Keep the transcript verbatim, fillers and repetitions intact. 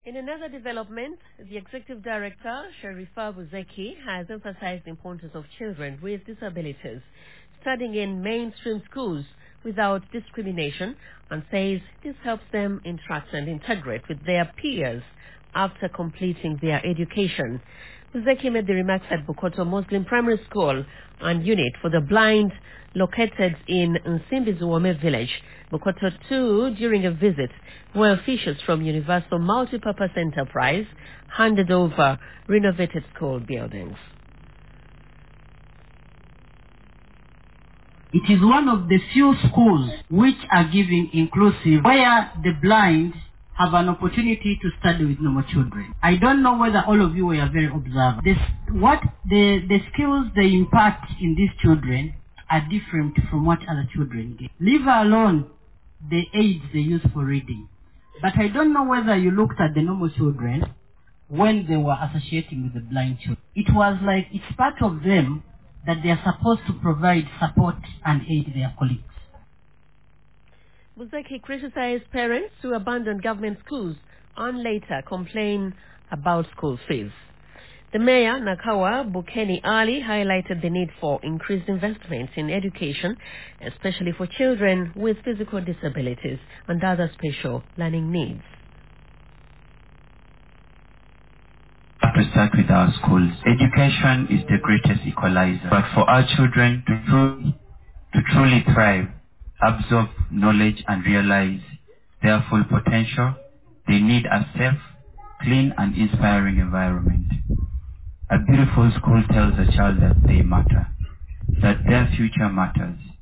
In another development, the Executive Director, Sharifa Buzeki, has emphasized the importance of children with disabilities studying in mainstream schools without discrimination and says this helps them interact and integrate with their peers after completing their education. Buzeki made the remarks at Bukoto Muslim Primary School and Unit for the Blind located in Nsimbizuome Village, Bukoto two, during a visit where officials from Universal Multipurpose Enterprise handed over renovated school buildings. It is one of the few schools which are giving inclusive, where the blind have an opportunity to study with normal children. I don't know whether all of you were very observant. This, what the, the skills they impart in these children are different from what other children get. Leave alone the aids they use for reading. But I don't know whether you looked at the normal children when they were associating with the blind children. It was like it's part of them that they are supposed to provide support and aid their colleagues. Buzeki criticized parents who abandon government schools and later complain about school fees. The mayor, Nakawa Bukeni Ali, highlighted the need for increased investments in education, especially for children with physical disabilities and other special learning needs. To start with our schools. Education is the greatest equalizer. But for our children to truly, to truly thrive, absorb knowledge and realize their full potential, they need a safe, clean and inspiring environment. A beautiful school tells a child that they matter, that their future matters.